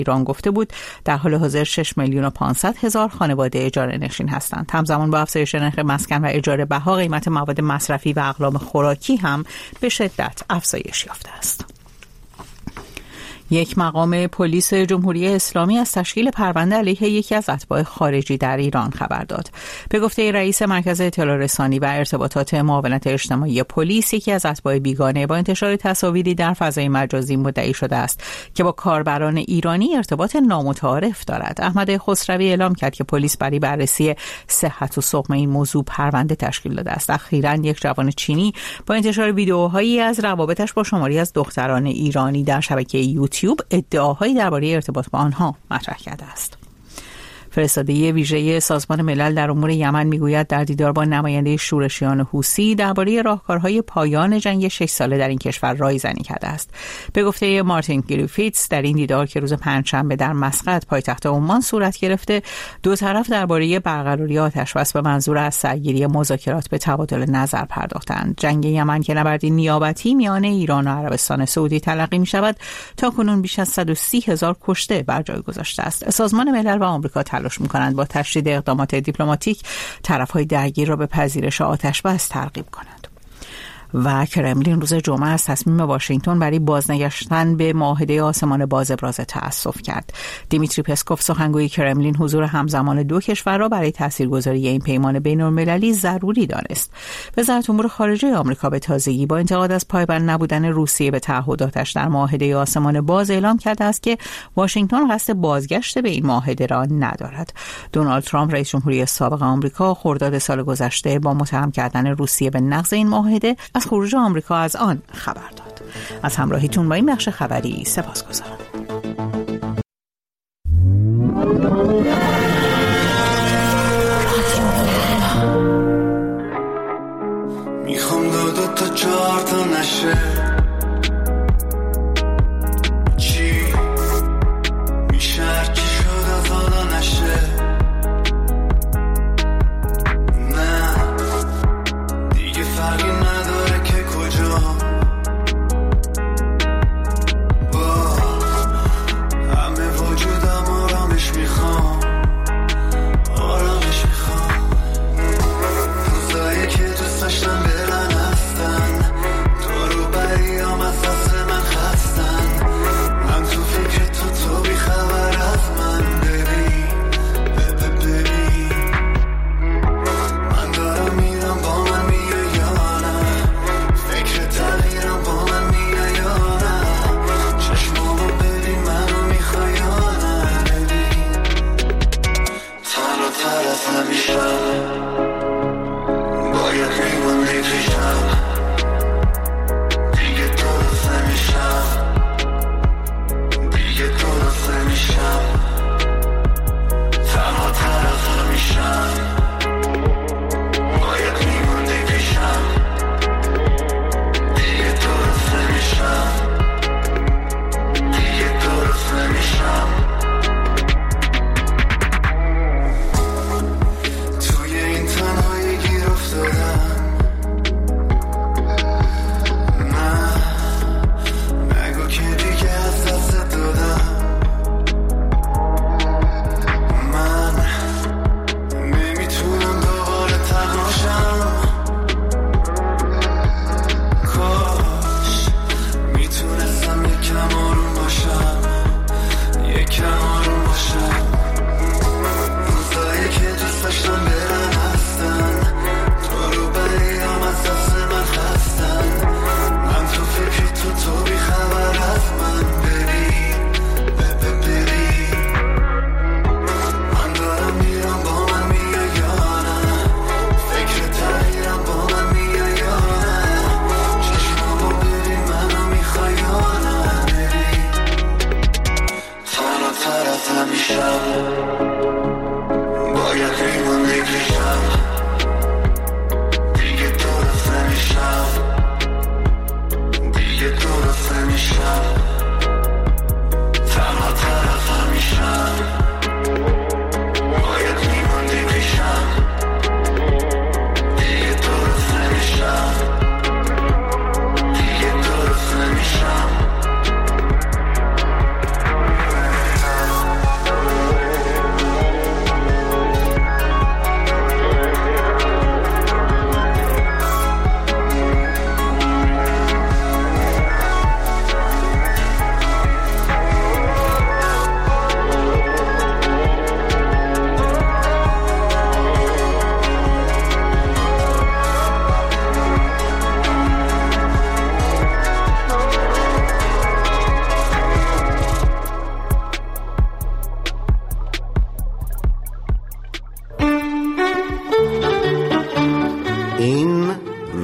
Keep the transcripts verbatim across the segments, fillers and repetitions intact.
ایران گفته بود در حال حاضر شش میلیون و پانصد هزار خانواده اجاره نشین هستند. همزمان با افزایش نرخ مسکن و اجاره بها، قیمت مواد مصرفی و اقلام خوراکی هم به شدت افزایش یافته است. یک مقام پلیس جمهوری اسلامی از تشکیل پرونده علیه یکی از اتباع خارجی در ایران خبر داد. به گفته رئیس مرکز اطلاع رسانی و ارتباطات معاونت اجتماعی پلیس، یکی از اتباع بیگانه با انتشار تصاویری در فضای مجازی مدعی شده است که با کاربران ایرانی ارتباط نامتعارف دارد. احمد خسروی اعلام کرد که پلیس برای بررسی صحت و سقم این موضوع پرونده تشکیل داده است. اخیراً یک جوان چینی با انتشار ویدیوهایی از روابطش با شماری از دختران ایرانی در شبکه یوتیوب ادعاهایی درباره ارتباط با آنها مطرح کرده است. فرستاده ویژه سازمان ملل در امور یمن میگوید در دیدار با نماینده شورشیان حوثی درباره راهکارهای پایان جنگ شش ساله در این کشور رایزنی کرده است. به گفته مارتین گریفیتس، در این دیدار که روز پنجشنبه در مسقط پایتخت عمان صورت گرفته، دو طرف درباره برقراری آتشبس به منظور از سرگیری مذاکرات به تبادل نظر پرداختند. جنگ یمن که نبردی نیابتی میان ایران و عربستان سعودی تلقی می شود، تا کنون بیش از صد و سی هزار کشته بر جای گذاشته است. سازمان ملل و آمریکا تلاش می‌کنند با تشدید اقدامات دیپلماتیک طرف‌های درگیر را به پذیرش آتش‌بس ترغیب کنند. و کرملین روز جمعه از تصمیم واشنگتن برای بازنگشتن به معاهده آسمان باز ابراز تأسف کرد. دیمیتری پسکوف، سخنگوی کرملین، حضور همزمان دو کشور را برای تاثیرگذاری این پیمان بین‌المللی ضروری دانست. وزارت امور خارجه آمریکا به تازگی با انتقاد از پایبند نبودن روسیه به تعهداتش در معاهده آسمان باز اعلام کرده است که واشنگتن قصد بازگشت به این معاهده را ندارد. دونالد ترامپ، رئیس جمهوری سابق آمریکا، خرداد سال گذشته با متهم کردن روسیه به نقض این معاهده از خروج آمریکا از آن خبر داد. از همراهیتون با این بخش خبری سپاسگزارم. میخوام دو دو تا چهار تا نشه چی میشه هرچی شد از حالا نشه نه دیگه فرقی نداره که کجا با همه وجودم آرامش میخوام آرامش میخوام روزایی که دوست داشتم برن هستن تو رو بریام از دست من خستن من تو فکر تو تو بی خبر از من ببین ببین من دارم میرم با من میای یا نه فکر تغییرم با من میای یا نه چشمامو ببین منو میخوای یا نه ببین تنها تر از همیشه باید میموندی پیشم دیگه درست نمیشم دیگه درست نمیشم تنها تر از همیشم باید میموندی پیشم دیگه درست نمیشم دیگه درست نمیشم توی این تنهایی گیر افتادم نه نگو که دیگه از دست دادم من نمیتونم دوباره تنهاشم کاش میتونستم یکم آروم باشم یکم آروم باشم روزایی که دوست داشتم برن هستن تو رو بریام از دست من خستن من تو فکر تو تو بی خبر از من ببین ببین من دارم میرم با من میای یا نه فکر تغییرم با من میای یا نه چشمامو ببین منو میخوای یا نه ببین تنها تر از همیشه باید میموندی پیشم دیگه درست نمیشم دیگه درست نمیشم تنها تر از همیشه باید میموندی پیشم دیگه درست نمیشم دیگه درست نمیشم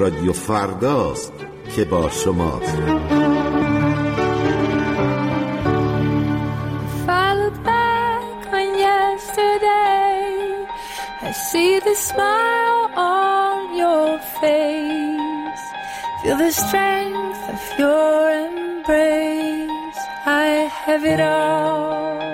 رادیو فرداست که با شماست. I see the smile on your face, feel the strength of your embrace. I have it all.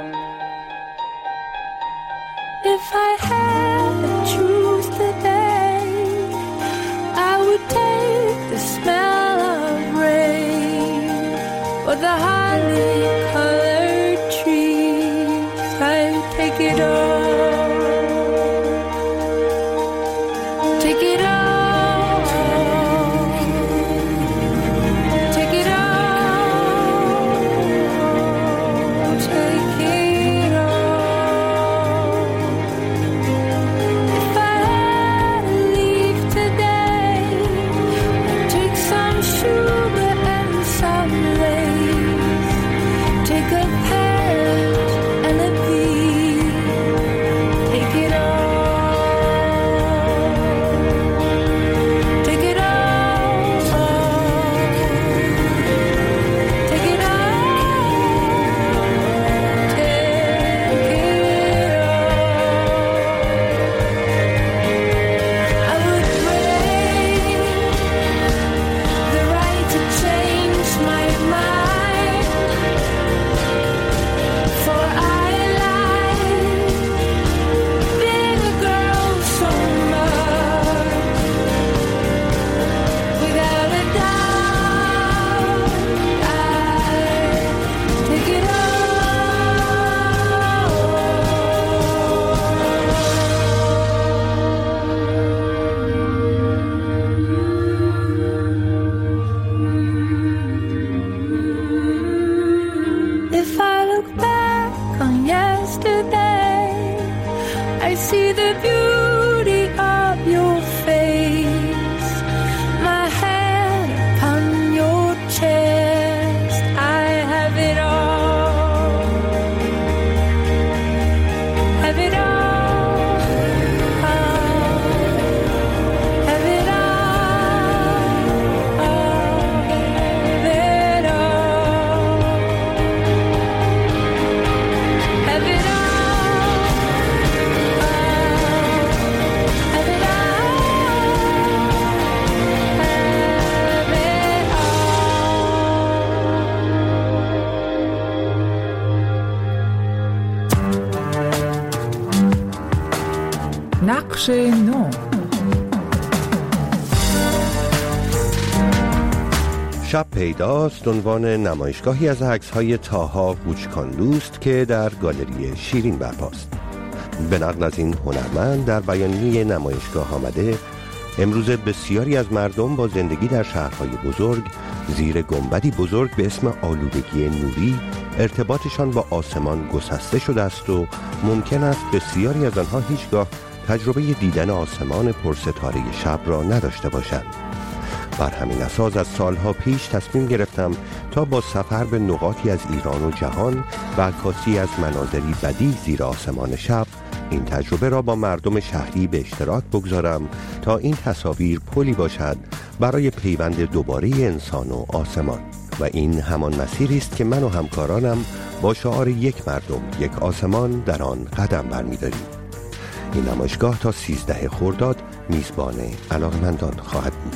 If I had to choose the day, I would take the smell of rain or the highly colored trees. I'd take it all. نقش نو. شب پیداست عنوان نمایشگاهی از عکس‌های طاها بوچکاندوست که در گالری شیرین برپاست. به نقل از این هنرمند در بیانیه نمایشگاه آمده امروز بسیاری از مردم با زندگی در شهرهای بزرگ زیر گنبدی بزرگ به اسم آلودگی نوری ارتباطشان با آسمان گسسته شده است و ممکن است بسیاری از آنها هیچگاه تجربه دیدن آسمان پرستاره شب را نداشته باشند. بر همین اساس از سالها پیش تصمیم گرفتم تا با سفر به نقاطی از ایران و جهان و عکاسی از مناظری بدیع زیر آسمان شب این تجربه را با مردم شهری به اشتراک بگذارم تا این تصاویر پلی باشد برای پیوند دوباره انسان و آسمان. و این همان مسیری است که من و همکارانم با شعار یک مردم یک آسمان در آن قدم برمی‌داریم. این نمایشگاه تا سیزده خرداد میزبان علاقه‌مندان خواهد بود.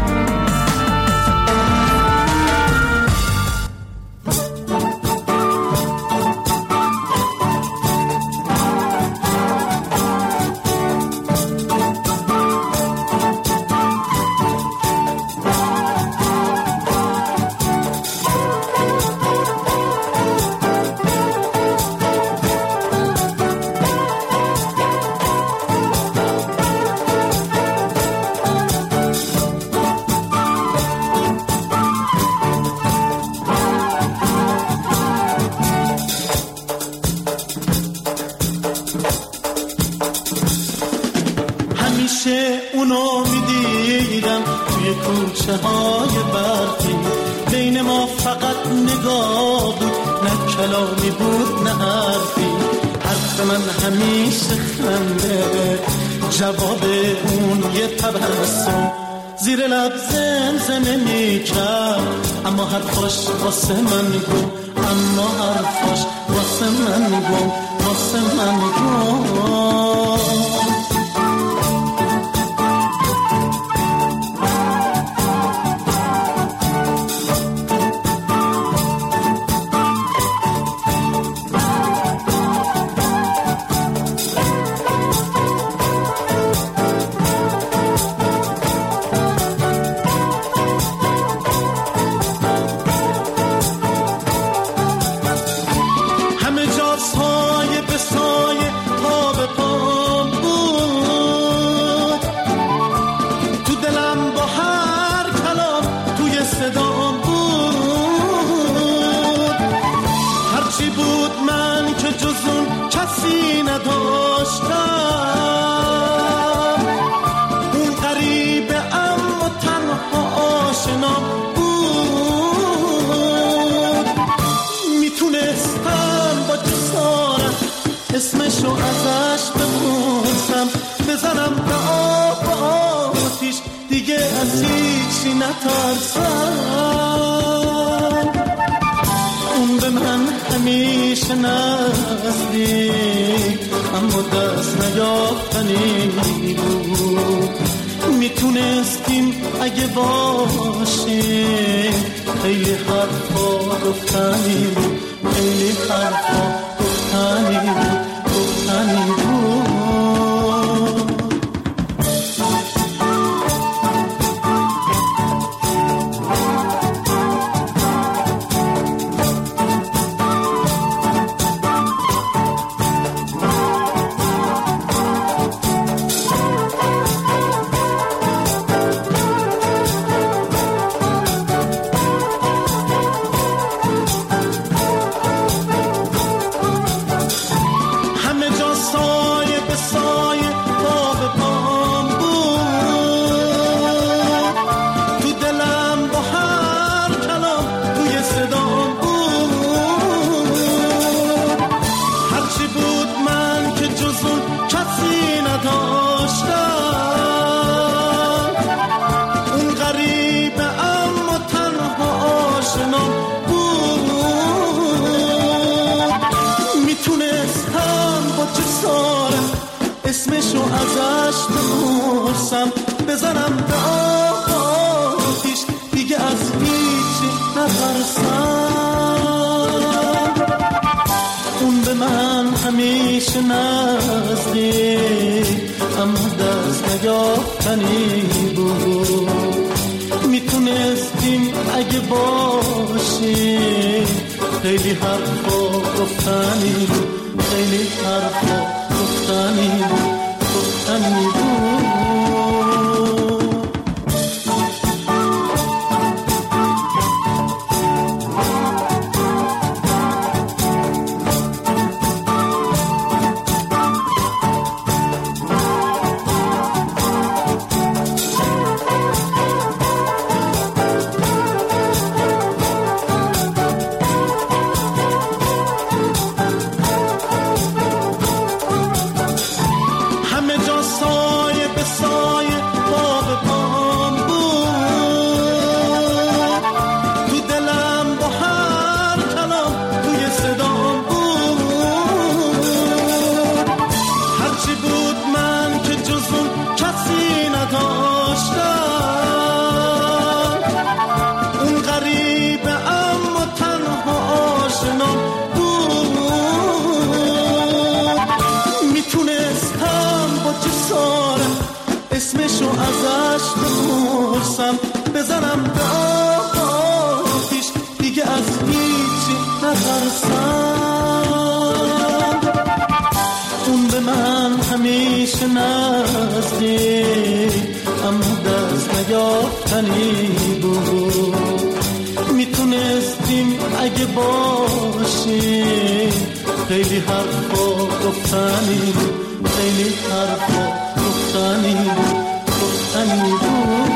اونو میدیدم توی کوچه های برفی، بین ما فقط نگاه بود، نه کلامی بود نه حرفی. حرف من همیشه خنده، جواب اون یه تبسم، زیر لب زمزمه میکرد، اما حرفاش واسه من گم، اما حرفاش واسه من گم، واسه من گم. اسمشو ازش بپرسم، بزنم به آب آتیش، دیگه از هیچی نترسم. اون به من همیشه نزدیک، اما دست نیافتنی بود. میتونستیم اگه باشیم، خیلی حرفا گفتنی بود، خیلی حرفا گفتنی بود، گفتنی بود. اسمشو ازش بپرسم، بزنم به آتیش، دیگه از هیچی نترسم. اون به من همیشه نزدیک، اما دست نیافتنی بود. میتونستیم اگه باشیم، خیلی حرفا گفتنی بود، خیلی حرفا گفتنی بود، گفتنی بود. اسمشو ازش بپرسم، بزنم به آتیش، دیگه از هیچی نترسم. اون به من همیشه نزدیک، اما دست نیافتنی بود. میتونستیم اگه باشیم، خیلی حرفا گفتنی بود، خیلی حرفا گفتنی بود، گفتنی بود.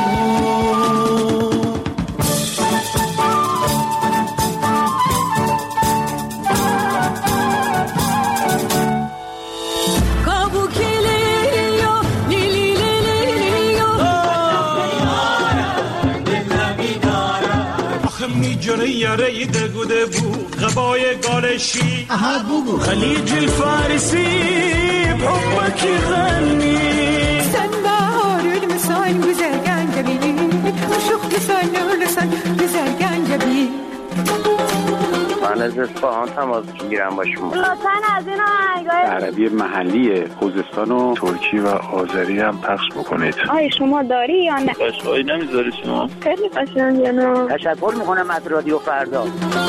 Kabukili yo, li li li li li yo. سیاره دگوده بو غبای گالشی اها بگو خلیج الفارسی بحبك يغني سنبار المسان بزرگان جبی مشوق لسان لسان بزرگان جبی من از اصفهان تماس میگیرم با شما. لطفاً از این آهنگای عربی محلی خوزستان و ترکی و آذری هم پخش بکنید. آیا شما داری یا نه؟ قشنگی نمیذاری شما؟ خیلی قشنگه نه. تشکر میکنم از رادیو فردا.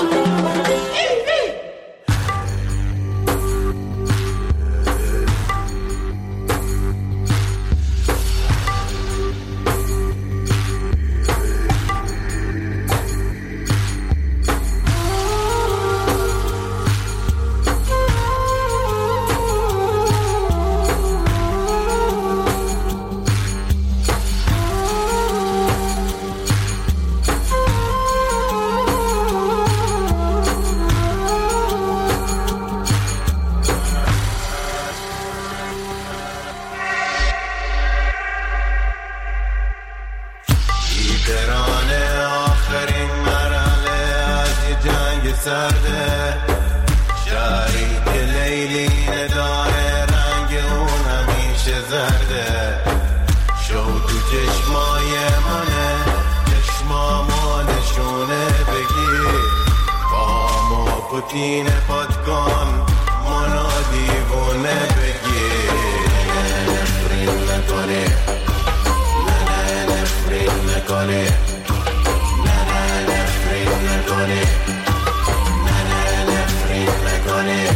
پوتین پادکان منو دیوونه بگیر نفرین نکنی نه نه نفرین نکنی نه نه نفرین نکنی نه نه نفرین نکنی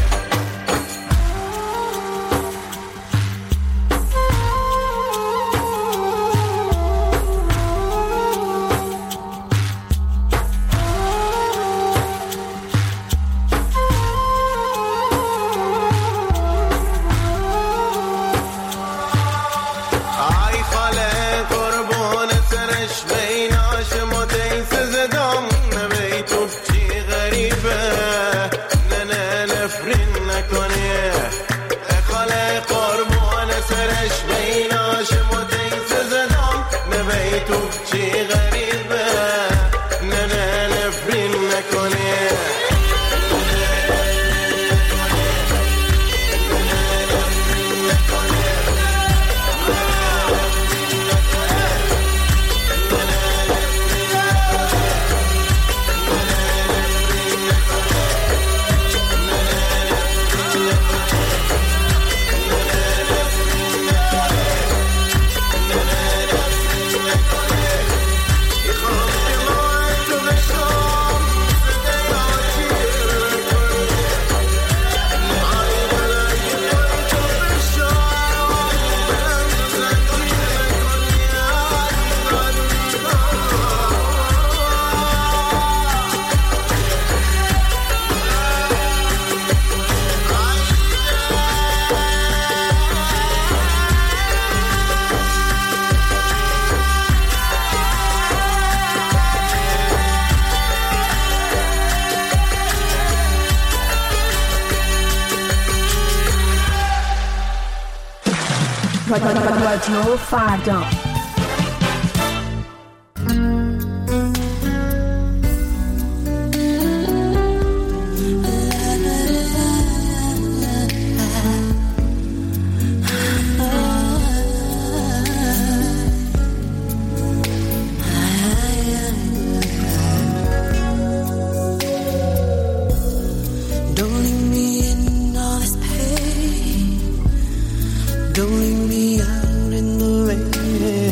رادیو فردا Don't leave me out in the rain.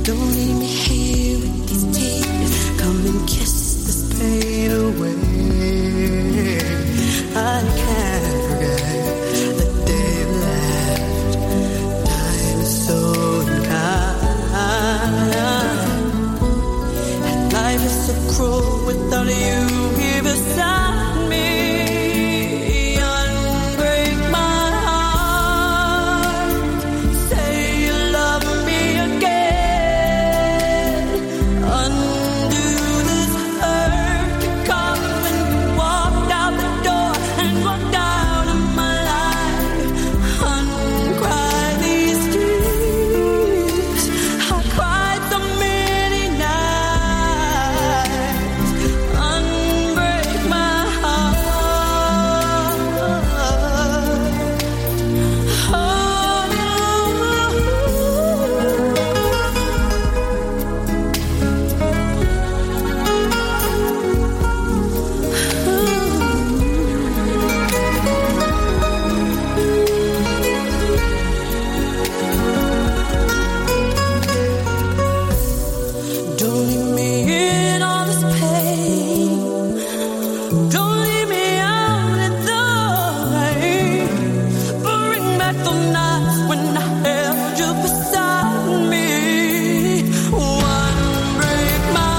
Don't leave me here with these tears. Come and kiss this pain away. I can't forget the day you left. Time is so unkind, and life is so cruel without you here beside me. Unbreak my heart. Say you love me again. Undo this hurt. Come and walk out the door and walk out of my life. Uncry these tears. I cried so many nights. Unbreak my heart. Don't leave me in all this pain. Don't leave me out in the rain. Bring back the nights when I held you beside me. One break my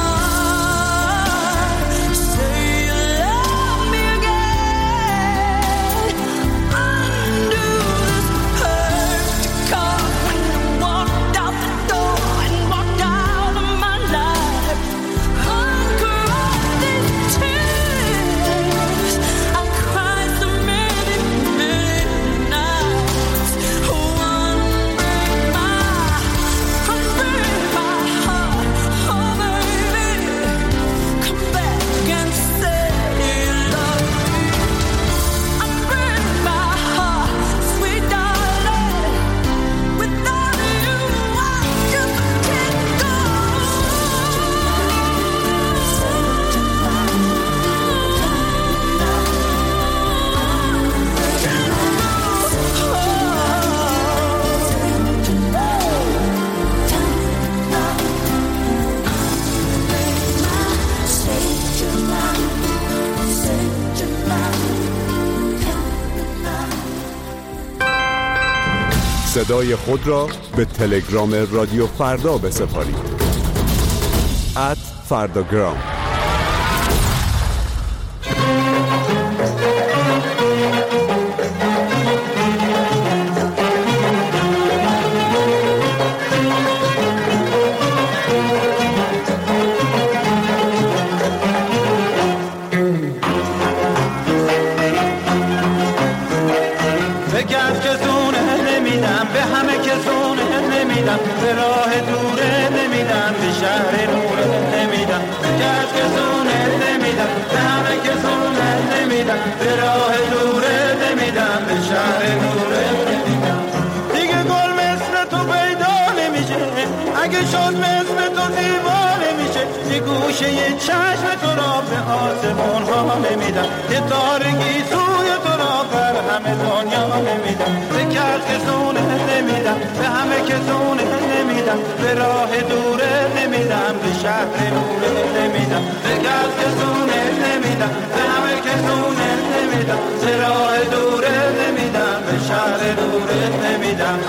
heart. Say you love me again. Undo this hurt. Come when you walked out the door and walked out of my life. Uncry these tears. I cried so many, many nights. One break my, unbreak my heart. Oh baby, come back and say you love me. Unbreak my heart, sweet darling. Without you, I just can't go. صدای خود را به تلگرام رادیو فردا بسپارید. ات فرداگرام. به کس که زونه نمیدم، به همه که زونه نمیدم، به راه دوره نمیدم، به شهر نوره نمیدم. به کس که زونه نمیدم، به همه که زونه نمیدم، به راه دوره نمیدم، به شهر نوره نمیدم. دیگه گل مثل تو پیدا نمیشه، اگه شد مثل تو دیوانه میشه. یه گوشه یه چشم تو را به آسمون ها نمیدم، یه تارگی سوی تو را بر همه دنیا نمیدم. به کس که زونه نمیدم، به همه که زونه نمیدم، به راه دوره نمیدم، به شهر نوره نمیدم. به کس که زونه نمیدم، به همه که زونه نمیدم، به راه دوره نمیدم، به شهر نوره نمیدم.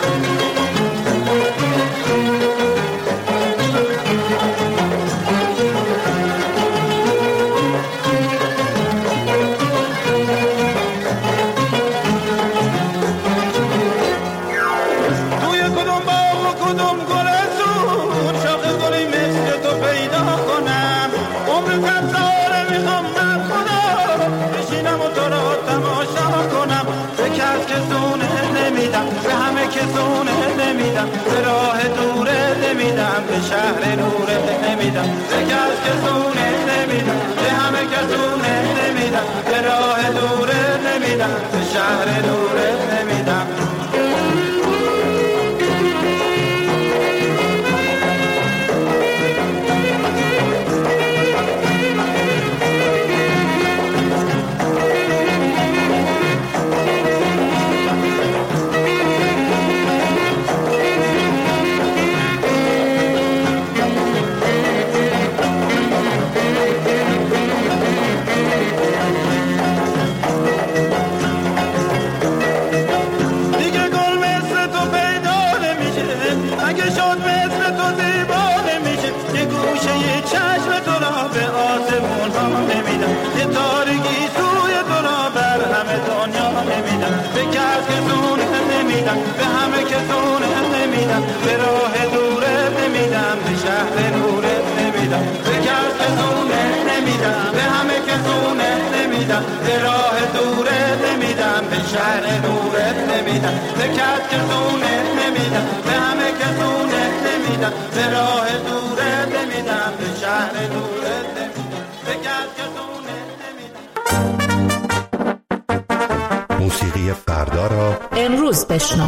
به همه که زونه نمیدم، به راه دوره نمیدم، به شهر نوره نمیدم. به کس که زونه نمیدم، به همه که زونه نمیدم، به راه دوره نمیدم، به شهر نوره نمیدم. نمیدم، به همه که زونه نمیدم، به راه دوره نمیدم، به شهر نوره نمیدم، به کس که زونه نمیدم، به همه که زونه نمیدم، به راه دوره نمیدم، به شهر نوره نمیدم، به کس که زونه نمیدم، به همه که زونه نمیدم، به راه دوره نمیدم، به شهر نوره نمیدم، به کس که زونه نمیدم. موسیقی فردا را امروز بشنو.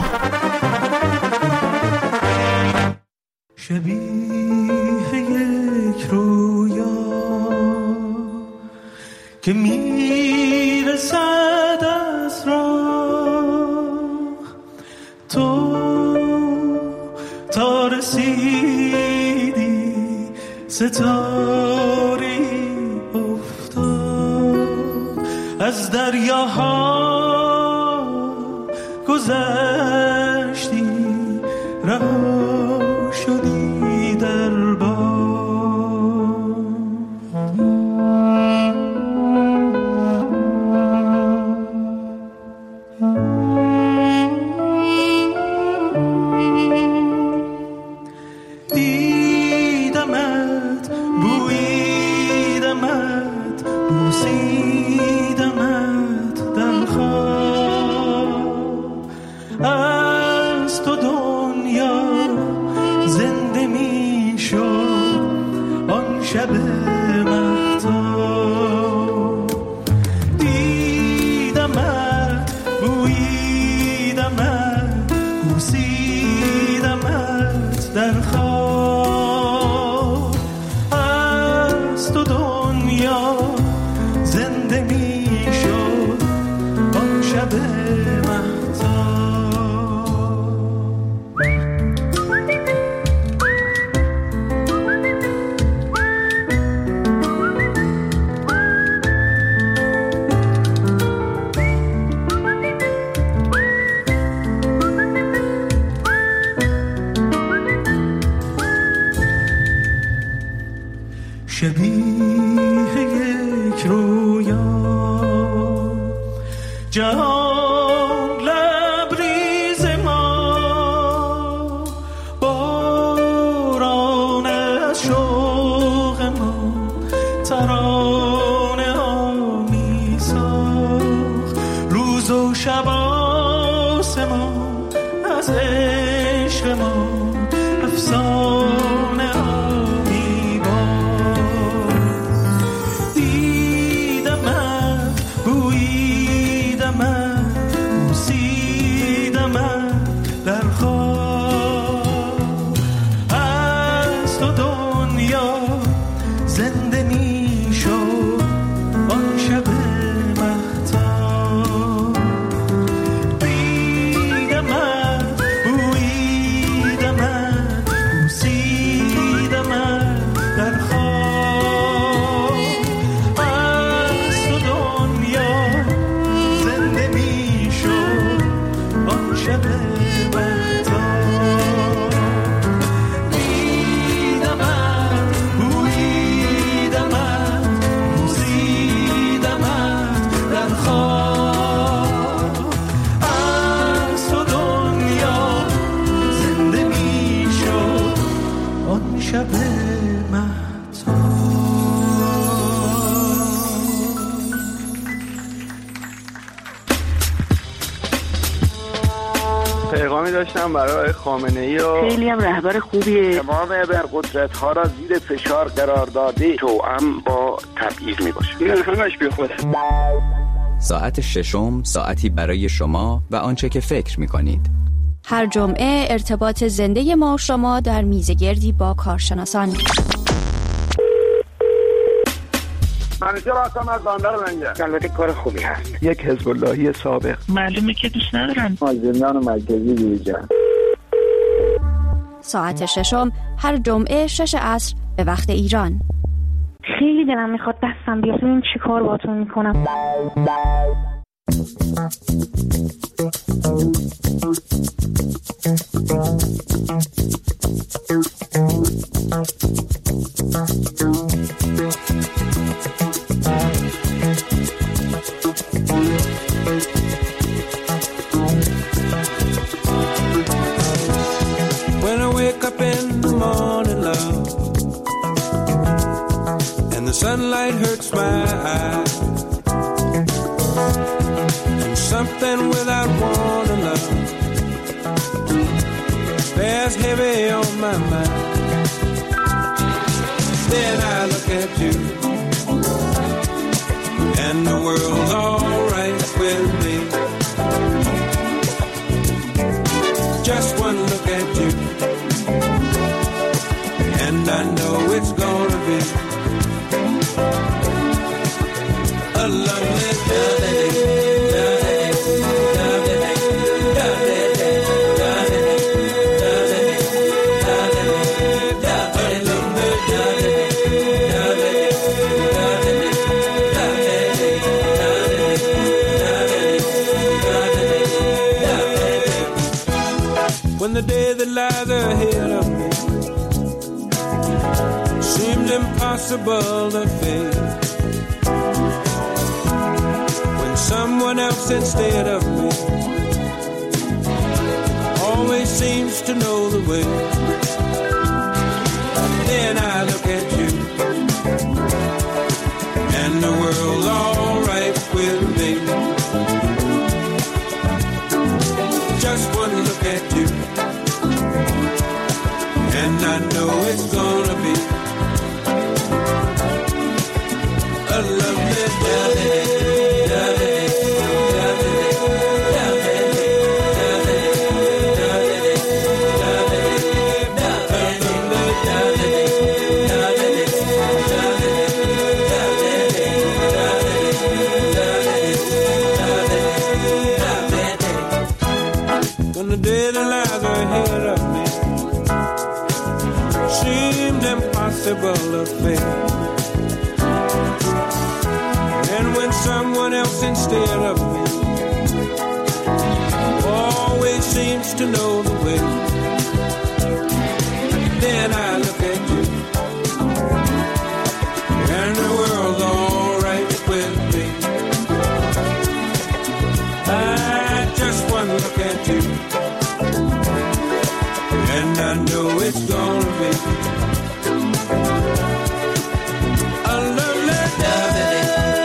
شبیه یک رویا که میرسد از راه، تو تا رسیدی ستاری افتاد، از دریاها گذشتی رها شدی در باد. دیدمت بویدمت بوسیدمت در خواب، از تو دنیا زنده می شد آن شب مهتاب. دیدمت بویدمت بوسیدمت در خواب، از تو دنیا زنده می شد آن شب شبیه یک رویا، جهان لبریز ما، باران از شوق ما ترانه آمی ساخت، روز و شب آسمان از عشق ما افسانه آمی باد. دیدمت بویدمت بوسیدمت در خواب، از تو دنیا زنده می شد آن شب مهتاب. دیدمت بویدمت بوسیدمت در خواب، از تو دنیا زنده می شد آن شب مهتاب. دیدمت بویدمت بوسیدمت در خواب، از تو دنیا زنده می شد آن شب مهتاب. پیغامی داشتم برای خامنه‌ای و خیلی هم رهبر خوبیه. تمام ابرقدرت ها را زیر فشار قرار داده، توأم با تبعیض می باشه. این همش بی خوده. ساعت ششم، ساعتی برای شما و آنچه که فکر می کنید. هر جمعه ارتباط زنده ما و شما در میزگردی با کارشناسان. منیجر آسام از باندر منگه. البته کار خوبی هست. یک حزب اللهی سابق. معلومه که دوست ندارن. از زندان مرکزی بیرون. ساعت ششم هر جمعه شش عصر به وقت ایران. خیلی دلم میخواد دستم بیاد ببین چی کار باهاتون میکنم. wake up in the morning, love, and the sunlight hurts my eyes, and something without warning, love, bears heavy on my mind. Then I look at you, and the world's all right with me. Just one look at you, and I know it's gonna be a lovely day. When the day that lies ahead of me seems impossible to face, when someone else instead of me always seems to know the way, then I look at you, and the world's all right with me. Just one look at you, and I know it's gonna be a lovely day. When the day that lies ahead of me seemed impossible to face, and when someone else instead of me always seems to know the way, then I look at you, and the world's all right with me. I just one look at you, and I know it's gonna be a lovely day.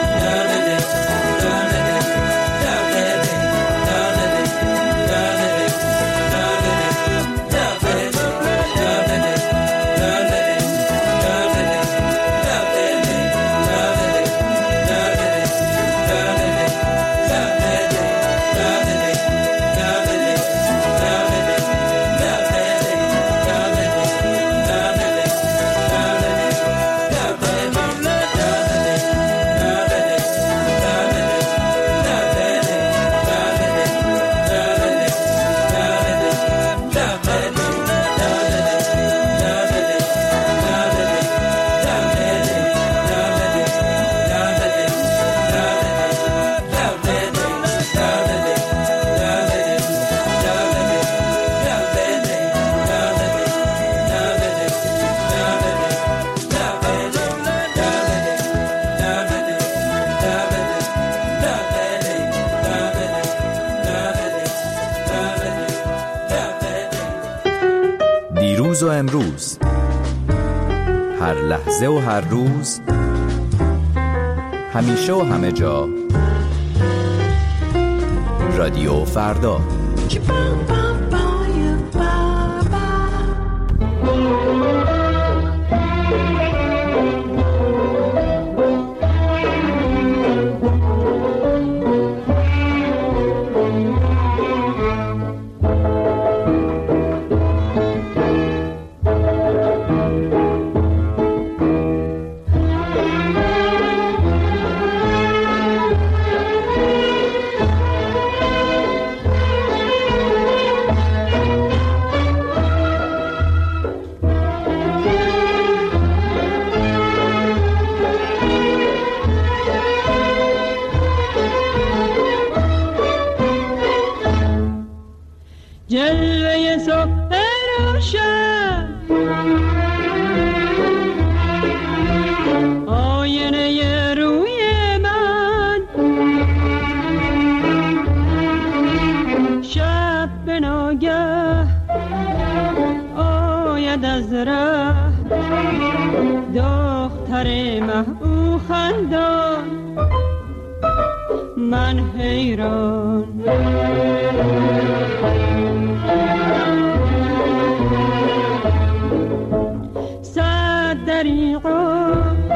دیروز و امروز، هر لحظه و هر روز، همیشه و همه جا، رادیو فردا. جلوه صبح روشن، آینه روی من، شب به ناگه آمد آید از ره دختر مه او خندان من حیران صد دریغا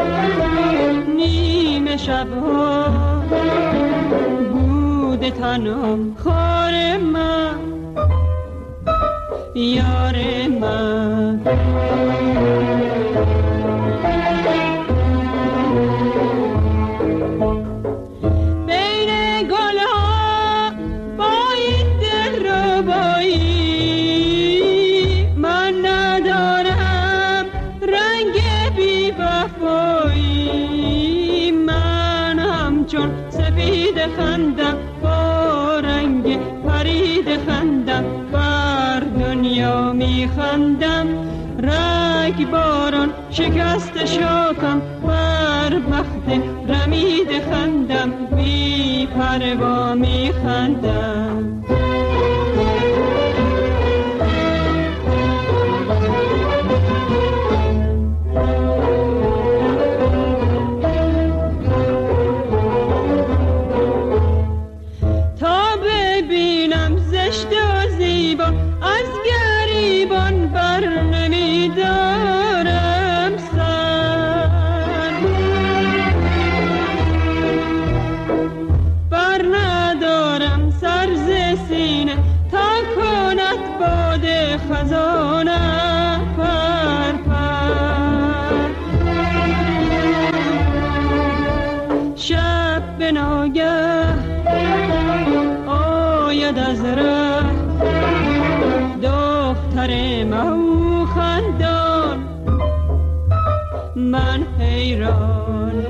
نیمه شبها بوده تنم خار من یار من خندم با رنگ پرید خندم بر دنیا می خندم رگ باران شکست شاکم بر بخت رمید خندم بی پروا می خندم آید از ره دختر مهو خندان من حیران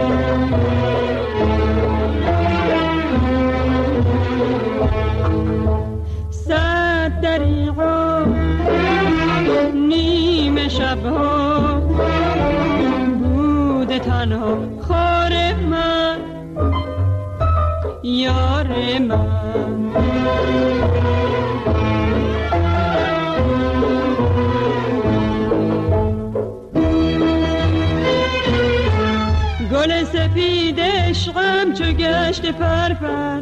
صد دریغا نیمه شبها بوده تنها خار من یار من گل سپید عشقم چو گشت پرپر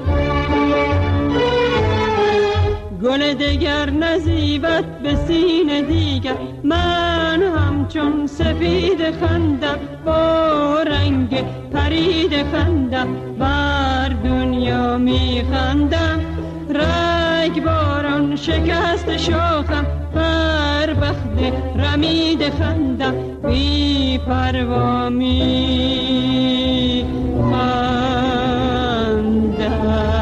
گل دگر نزیبت به سینه دیگر من همچون سپید خندم با رنگ پرید خندم بر دنیا می خندم رگ باران شکست شاخم بر بخت رمید خندم بی پروا می خندم.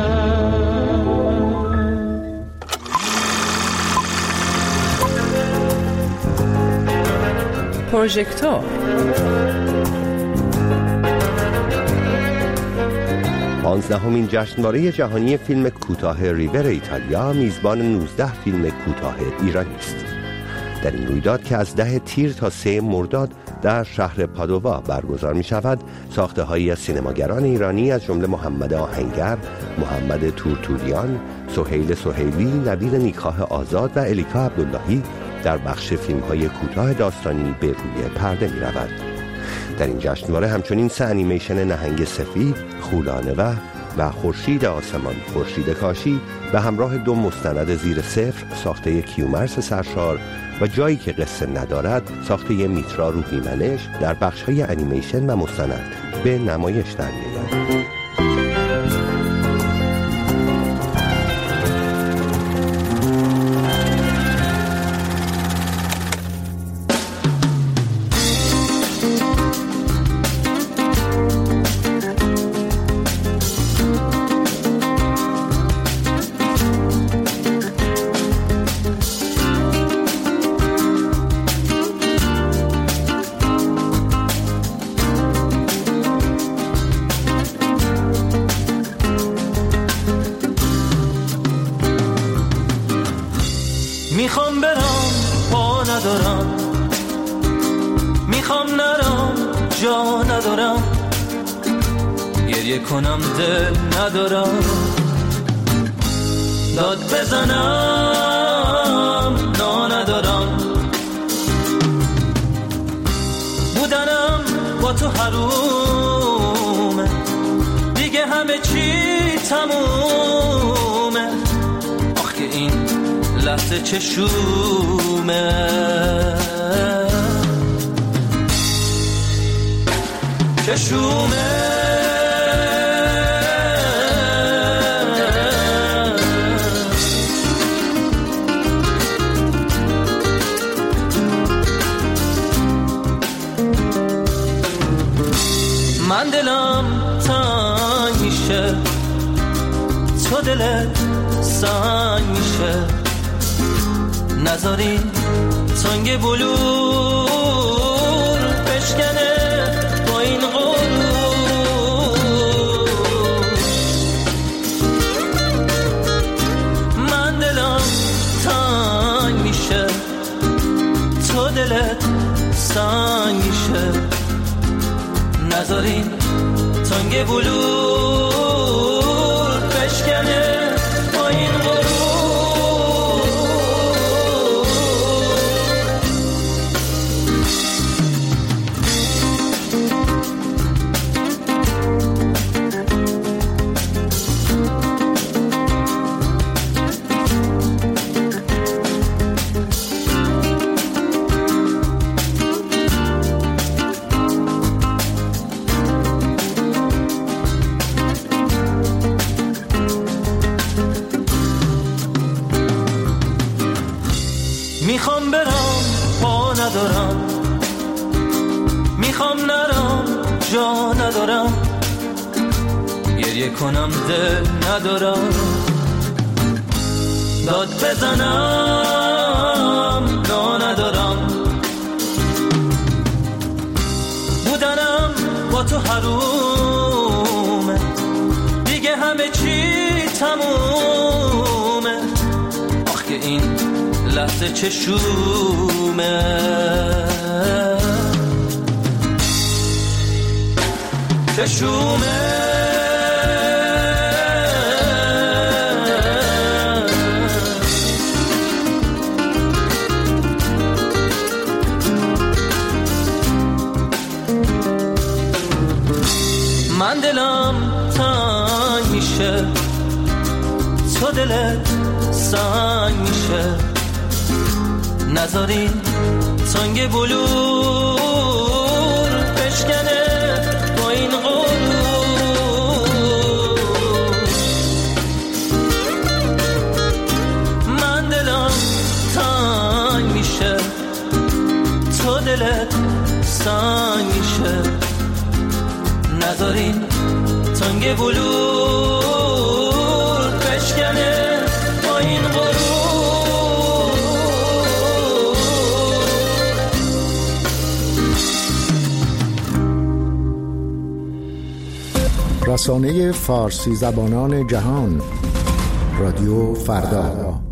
پروژکتور پانزدهمین جشنواره جهانی فیلم کوتاه ریور ایتالیا میزبان نوزده فیلم کوتاه ایرانی است. در این رویداد که از ده تیر تا سه مرداد در شهر پادووا برگزار می شود، ساخته هایی از سینماگران ایرانی از جمله محمد آهنگر، محمد تورتوریان، سهیل سهیلی، نوید نیکخواه آزاد و الیکا عبداللهی در بخش فیلم های کوتاه داستانی به روی پرده می رود. در این جشنواره همچنین سه انیمیشن نهنگ سفید، خولانه و و خورشید آسمان خورشید کاشی به همراه دو مستند زیر صفر ساخته کیومرث سرشار و جایی که قصه ندارد ساخته میترا روحیمنش در بخش های انیمیشن و مستند به نمایش در می‌آید. میخوام برم پا ندارم، میخوام نرم جا ندارم، گریه کنم دل ندارم، داد بزنم نا ندارم، لحظه چشومه چشومه من دلم تنگ میشه تو دلت سنگ میشه نذاری تنگ بلور بشکنه با این غرور من دلم تنگ میشه تو دلت سنگ میشه نذاری تنگ بلور بشکنه با این غرور میخوام برم پا ندارم میخوام نرم جا ندارم گریه کنم دل ندارم داد بزنم نا ندارم بودنم با تو حرومه دیگه همه چی تمومه آخ که این لحظه چشومه چشومه من دلم تنگ میشه تو دلت سنگ میشه نذاری تنگ بلور بشکنه با این غرور من دلم تنگ میشه تو دلت سنگ میشه نذاری تنگ بلور بشکنه با این غرور رسانه فارسی زبانان جهان رادیو فردا.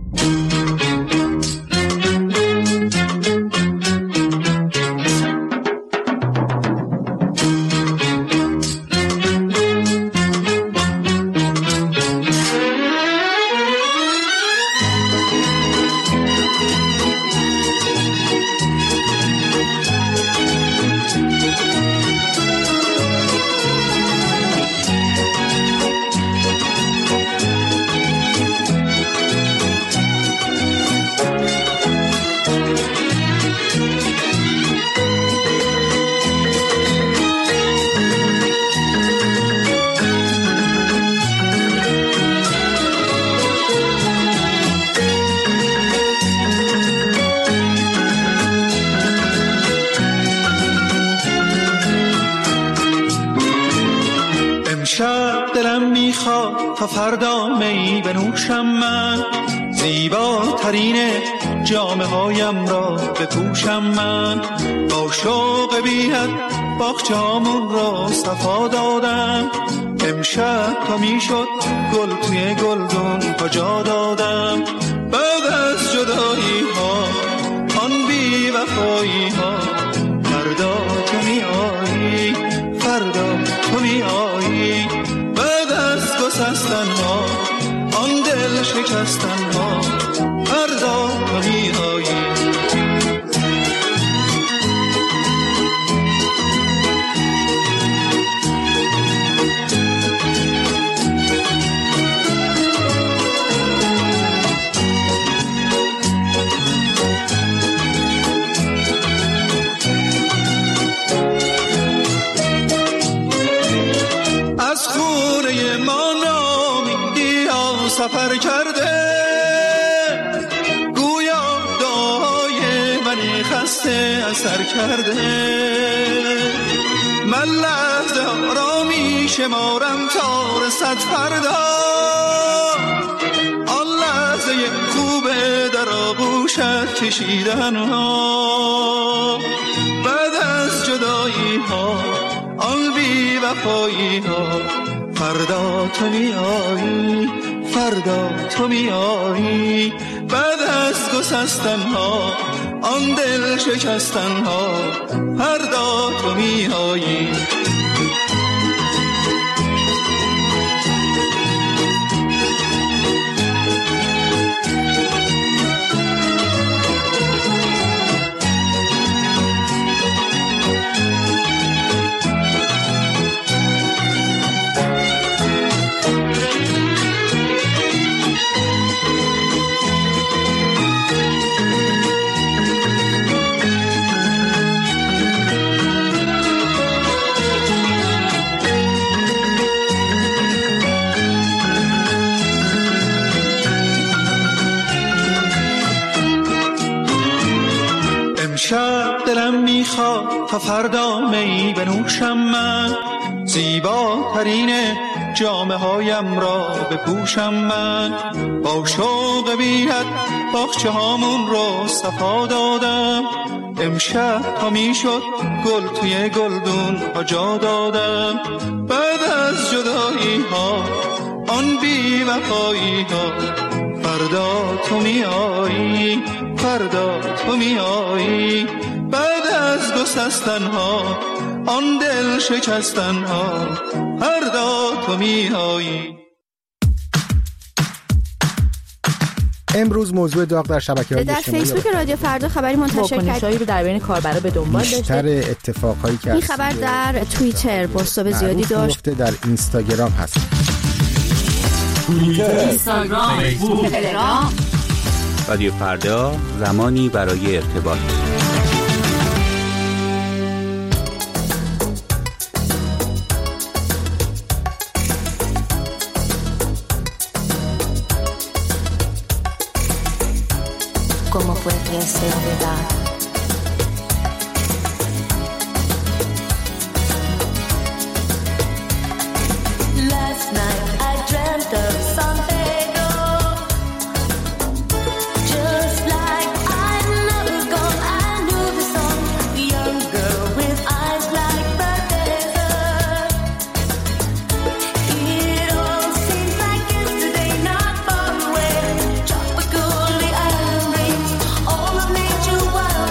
تا فردا می بنوشم من زیباترین جامه هایم را بپوشم من با شوق بی‌حد باغچه‌مون را صفا دادم امشب تا میشد گل توی گلدون کجا دادم بعد از جدایی ها آن بی وفایی ها فردا تو می آیی فردا تو می آیی بعد از گسستن ها آن دل شکستن ها فردا تو می آیی سفر کرده، گویا دعای منی خسته اثر کرده. من لحظه را می شمارم تا رسد فردا، آن لحظه خوبه در آغوشت کشیدن ها. بعد از جدایی ها، آن بی وفایی ها، فردا تو می آیی، فردا تو می آیی. بعد از گسستن ها، آن دل شکستن ها، فردا تو می آیی. شب دلم میخواد تا فردا می بنوشم من، زیباترین جامه هایم را بپوشم من. با شوق بینت باغچه هامون رو صفا دادم، امشب تا میشد گل توی گلدون ها جا دادم. بعد از جدایی ها، آن بی وفایی ها، فردا تو می آیی، فردا تو می آیی. بعد از گسستن ها، آن دل شکستن ها، فردا تو می آیی. امروز موضوع داغ در شبکه‌های در اجتماعی فیسبوک رادیو فردا خبری منتشر کرد رو در بین کاربرا به دنبال داشته. بیشتر اتفاقایی که این خبر در توییتر پست‌های زیادی داشت، در اینستاگرام هست. اینستاگرام، فیسبوک، تلگرام. رادیو فردا، زمانی برای ارتباط. ¿Cómo puede ser verdad? Last night I dreamt of San Pedro, just like I never gone. I knew the song, the young girl with eyes like the desert. It all seems like yesterday, not far away. Tropical, the island breeze, all of nature wild.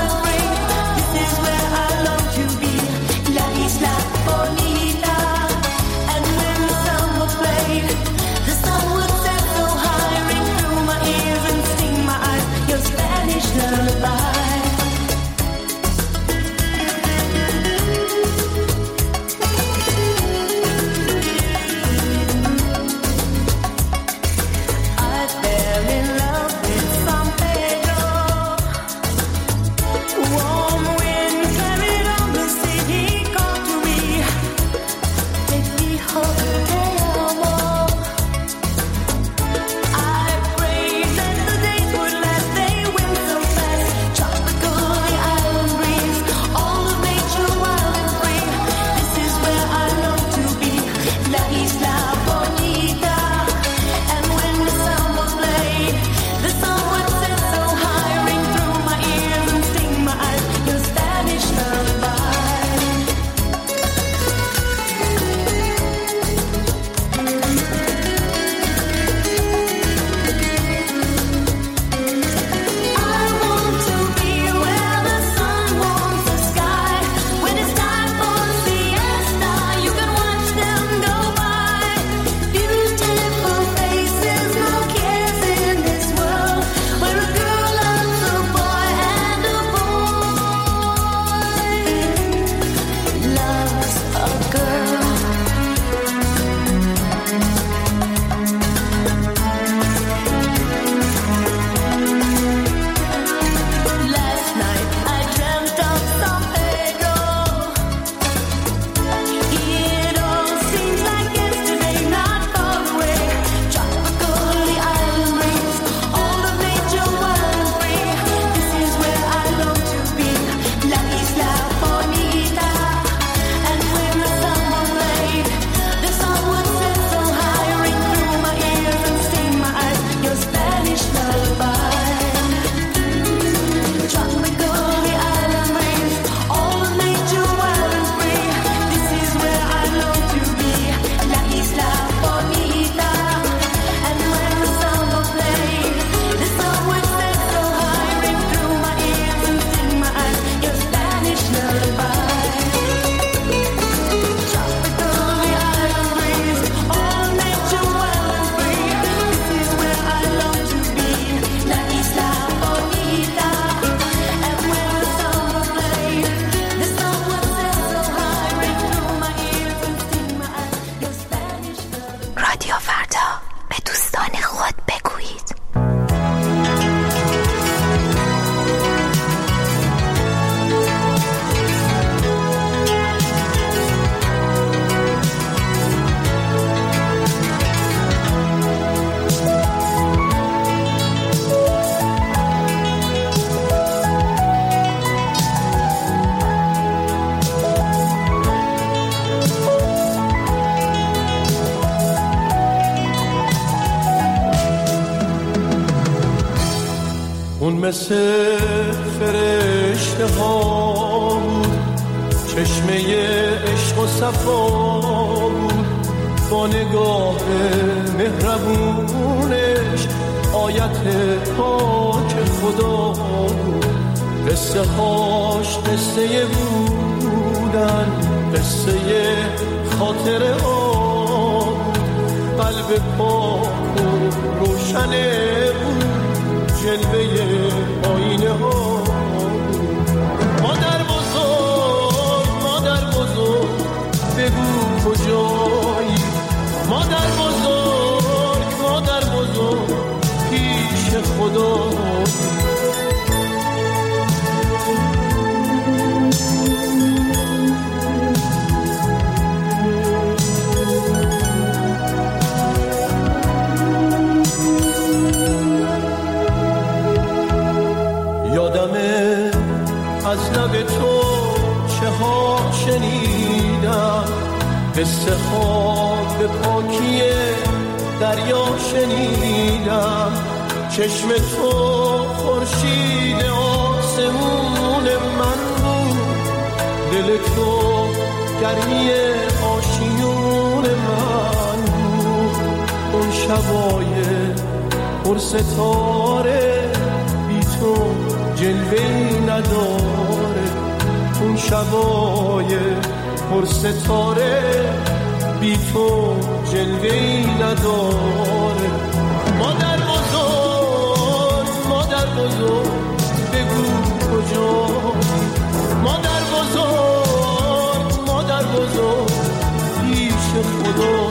مثل فرشته ها بود، چشمه عشق و صفا بود، با نگاه مهربونش آیت پاک خدا بود. قصه هاش قصه بودن، قصه خاطره ها بود، قلب پاک و روشنه بود، جلوه آینه ها بود. مادر بزرگ مادر بزرگ بگو کجایی، مادر بزرگ مادر بزرگ پیش خدا. یادمه از لب تو چه ها شنیدم، قصه ها به پاکی دریا شنیدم. چشم تو خورشید آسمون من بود، دل تو گرمی آشیون من بود. اون شبای پر ستاره بی تو جلوه‌ای نداره، اون شبای پر ستاره بی تو جلوه‌ای نداره. مادر بزرگ مادر بزرگ بگو کجا، مادر بزرگ مادر بزرگ پیش خدا.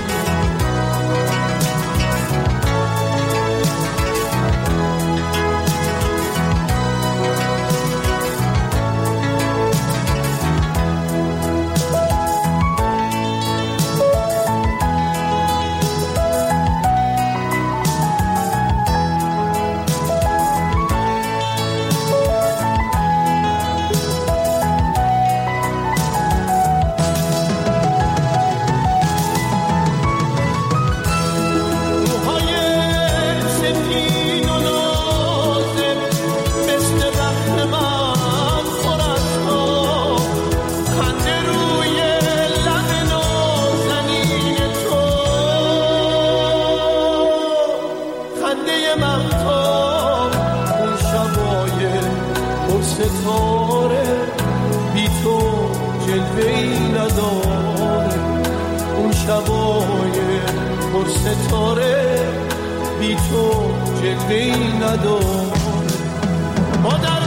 ستاره بی تو جلوه‌ای نداره، اون شبای پر ستاره بی تو جلوه‌ای نداره. مادر